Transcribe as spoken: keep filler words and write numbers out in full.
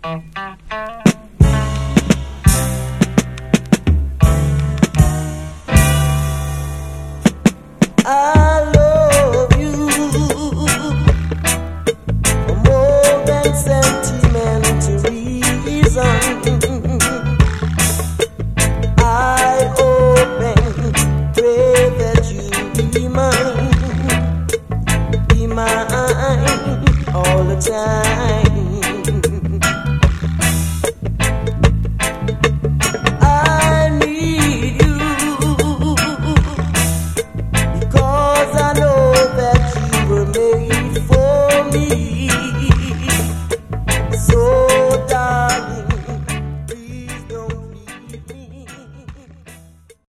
I love you for more than sentimental reason. I hope and pray that you be mine, be mine all the time.